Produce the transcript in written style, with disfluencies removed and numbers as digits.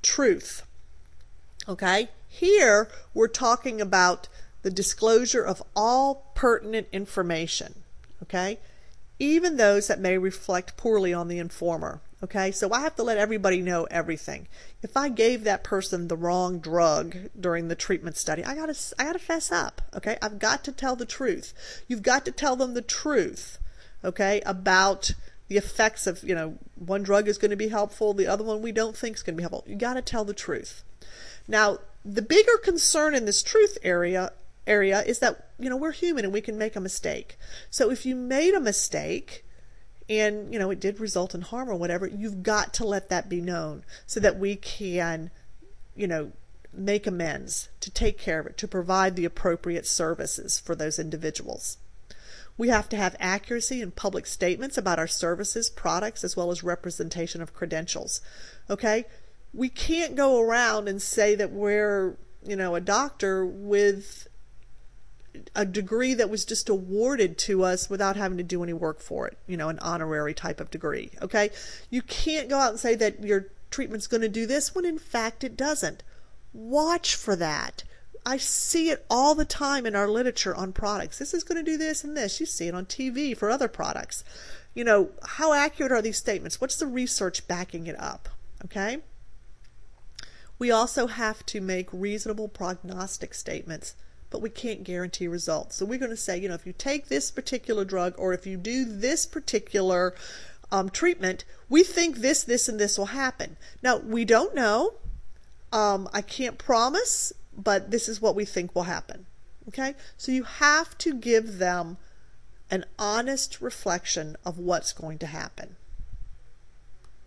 truth. Okay? Here, we're talking about the disclosure of all pertinent information. Okay? Even those that may reflect poorly on the informer. Okay? So I have to let everybody know everything. If I gave that person the wrong drug during the treatment study, I gotta fess up. Okay? I've got to tell the truth. You've got to tell them the truth. Okay? About the effects of, one drug is going to be helpful, the other one we don't think is going to be helpful. You got to tell the truth. Now, the bigger concern in this truth area is that, we're human and we can make a mistake. So if you made a mistake and, it did result in harm or whatever, you've got to let that be known so that we can, make amends, to take care of it, to provide the appropriate services for those individuals. We have to have accuracy in public statements about our services, products, as well as representation of credentials. Okay? We can't go around and say that we're, a doctor with a degree that was just awarded to us without having to do any work for it, an honorary type of degree. Okay? You can't go out and say that your treatment's going to do this when in fact it doesn't. Watch for that. I see it all the time in our literature on products. This is going to do this and this. You see it on TV for other products. How accurate are these statements? What's the research backing it up? Okay? We also have to make reasonable prognostic statements, but we can't guarantee results. So we're going to say, if you take this particular drug or if you do this particular treatment, we think this, and this will happen. Now, we don't know. I can't promise, but this is what we think will happen. Okay? So you have to give them an honest reflection of what's going to happen.